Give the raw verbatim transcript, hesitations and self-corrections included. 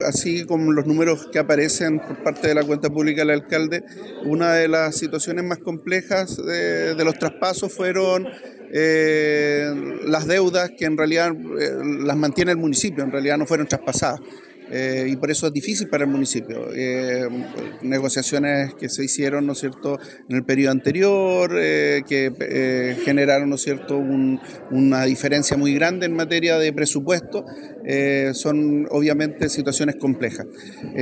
Así como los números que aparecen por parte de la cuenta pública del alcalde, una de las situaciones más complejas de, de los traspasos fueron eh, las deudas que en realidad eh, las mantiene el municipio, en realidad no fueron traspasadas. Eh, y por eso es difícil para el municipio. Eh, negociaciones que se hicieron, ¿no es cierto?, en el periodo anterior, eh, que eh, generaron, ¿no es cierto?, un, una diferencia muy grande en materia de presupuesto, eh, son obviamente situaciones complejas.